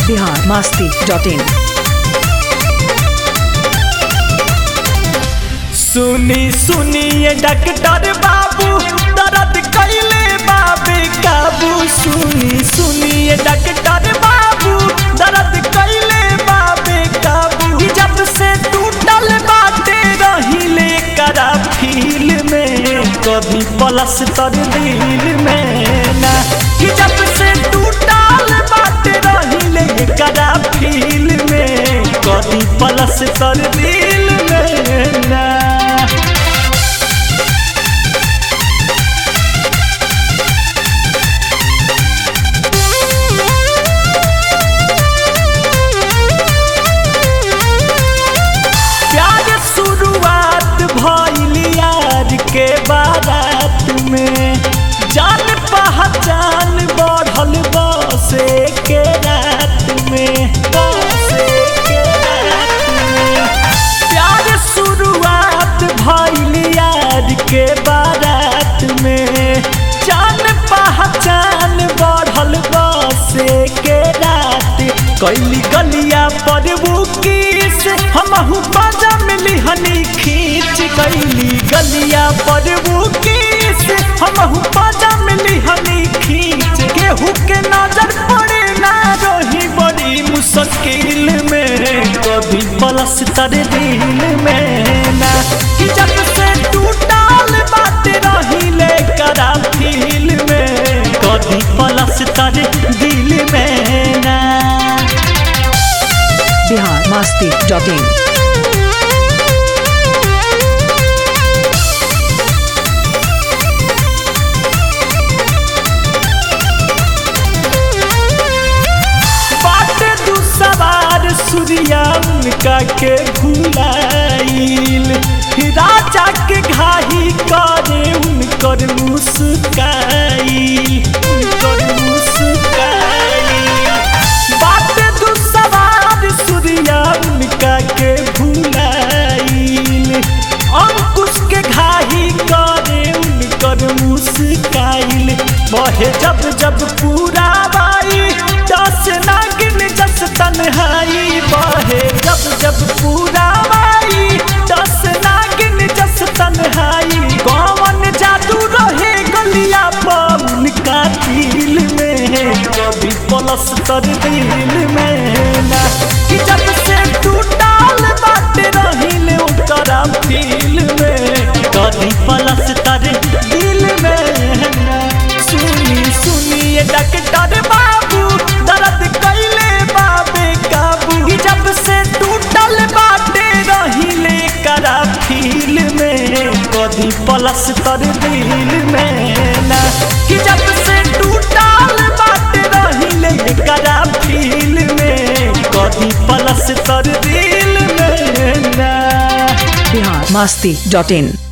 biharmasti.in। सुनी सुनिए डॉक्टर बाबू दर्द कैले बाबे काबू। सुनी सुनिए डॉक्टर बाबू दर्द कैले बाबे काबू। जब से टूटल बाटे रहिले करा फील में कभी पलस तर दिल में ना। कि जब से टूटल बाटे रहिले करा फील में कभी पलस तर दिल में ना। के बारात में जान पहचान बढ़ल बसे के रात में। बसे के रात में प्यार शुरुआत भइल यार के बारात में। जान पहचान बढ़ल बसे के रात कैली गलिया पर वो किस हमहु बाजा मिली हनी खींच। कैली गलिया पर वो किस हमहु बाजा मिली हनी खींच। केहू के नजर पड़े ना रही बड़ी मुश्किल में कभी पलस तर दिल में ना। कि जब से टूटल बात रहिले करा फील में कभी पलस तर दिल में ना। biharmasti.in। सूर्या उनका के भुलाइल राजा के घाही करे उनकर मुस्काइल। उनकर मुस्काइल बात दुसवार सूर्या उनका के भुलाइल। अंकुश के घाही करे उनकर मुस्काइल। बहे जब जब पूरा बाई दस नागिन जस तन्हाई। बहे जब जब पूरा बाई दस नागिन जस तन्हाई। कौन जादू रहे गलिया पवन का दिल में कभी पलस तर दिल में ना। कि जब से टूटल बाटे रहिले उतरा फील में कभी पलस तर दिल में ना। सुनी सुनिए डॉक्टर बाबू दर्द कैले बाबे काबू। जब से टूटल बाटे रहिले करा फील में कभी पलस तर दिल में ना। कि जब से टूटल बाटे रहिले करा फील में कभी पलस तर दिल में ना। biharmasti.in।